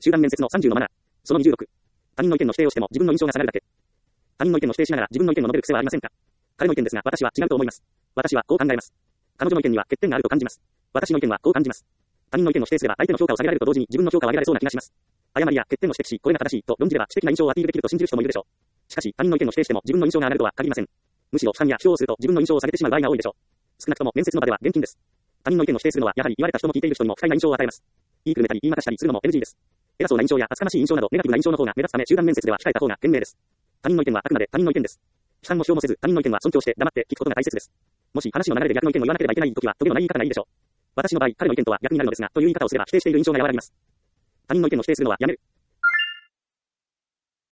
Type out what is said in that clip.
集団面接の30のマナー。その26。他人の意見の否定をしても自分の印象が下がるだけ。他人の意見を否定しながら自分の意見を述べる癖はありませんか？彼の意見ですが、私は違うと思います。私はこう考えます。彼女の意見には欠点があると感じます。私の意見はこう感じます。他人の意見を否定すれば相手の評価を下げられると同時に自分の評価を上げられそうな気がします。誤りや欠点を指摘し、これが正しいと論じれば知的な印象をアピールできると信じる人もいるでしょう。しかし、他人の意見を否定しても自分の印象が上がるとは限りません。むしろ負担や主張をすると自分の印象を下げてしまう場合が多いでしょう。少なくとも面接の場では厳禁です。他人の意見を否定するのはやはり言われた人も聞いている人にも不快な印象を与えます。言いくるめたり言いまかしたりするのも NG です。偉そうな印象や厚かましい印象などネガティブな印象の方が目立つため集団面接では控えた方が賢明です。他人の意見はあくまで他人の意見です。批判も主張もせず他人の意見は尊重して黙って聞くことが大切です。もし話の流れで逆の意見を言わなければいけないときはトゲのない言い方がいいでしょう。私の場合、彼の意見とは逆になるのですが、という言い方をすれば否定している印象が和らぎます。他人の意見を否定するのはやめる。